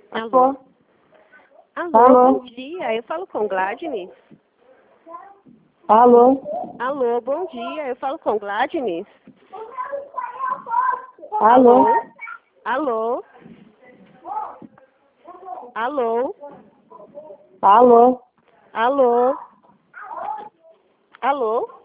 Alô? Alô, bom dia. Eu falo com Gladys. Alô? Alô, bom dia. Eu falo com Gladys. Alô? Alô? Alô? Alô? Alô? Alô?